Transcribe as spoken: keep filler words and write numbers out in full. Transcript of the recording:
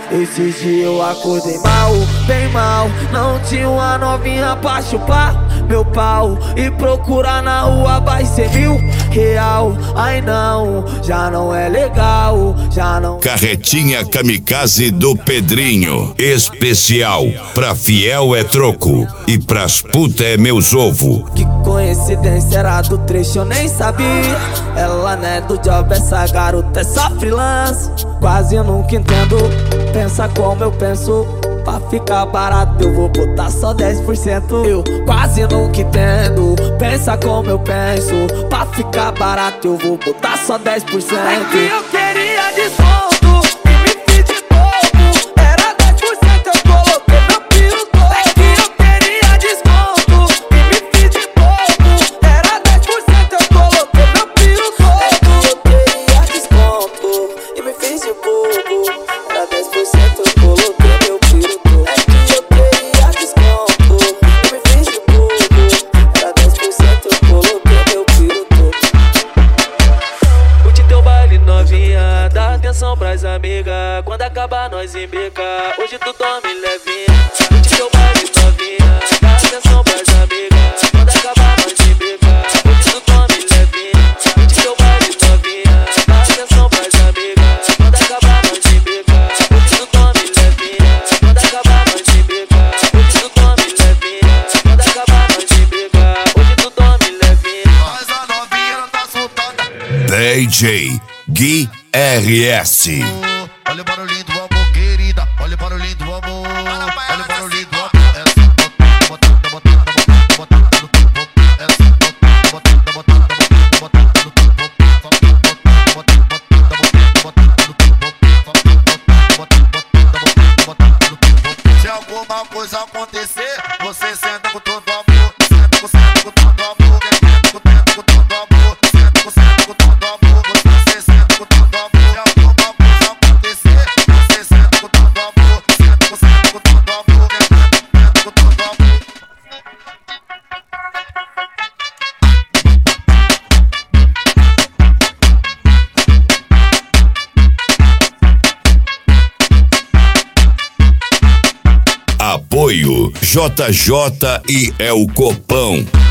Esses dias eu acordei mal, bem mal. Não tinha uma novinha pra chupar meu pau e procurar na rua vai ser mil real. Ai não, já não é legal, já não. Carretinha kamikaze do Pedrinho, especial. Pra fiel é troco e pras puta é meus ovo. Que coincidência, era do trecho, eu nem sabia. Ela não é do job, essa garota é só freelance. Quase eu nunca entendo, pensa como eu penso. Pra ficar barato eu vou botar só dez por cento. Eu quase nunca entendo, pensa como eu penso. Pra ficar barato eu vou botar só dez por cento. É que eu queria desconto e me fiz de bobo. Era dez por cento, eu coloquei meu piro todo. É que eu queria desconto e me fiz de bobo. Era dez por cento, eu coloquei meu piro todo. É que eu queria desconto e me fiz de bobo. Era dez por cento, eu coloquei meu piro todo. É que eu queria desconto e me fiz de bobo. Era dez por cento, eu coloquei meu piro todo. Curte teu baile novinha, dá atenção pras amigas. Quando acabar nós embica, hoje tu dorme levinha. Curte teu baile novinha, dá atenção pras amigas. Quando acabar nós embica, hoje tu dorme levinha. Curte teu baile novinha, dá atenção pras amigas. Quando acabar nós embica, hoje tu dorme levinha. Quando acabar nós embica, hoje tu dorme levinha. Quando acabar nós embica, hoje tu dorme levinha. Mas a novinha não tá soltada. D J Gui R S. Olha o barulhinho do amor, querida. Olha o barulhinho do amor. Olha o barulhinho do amor. Essa botando, botando, botando, botando no tubo. Essa botando, botando, botando, botando no tubo. Botando, botando, botando no tubo. Botando, botando, botando no tubo. Se alguma coisa acontecer, você senta com todo amor. Senta com, senta com todo amor. Senta com, senta com todo amor. Senta com, senta com todo amor. Você senta com todo amor. Se alguma coisa acontecer, você senta com todo amor. Senta com, senta com todo amor. Senta com todo amor. Apoio J J e El Copão.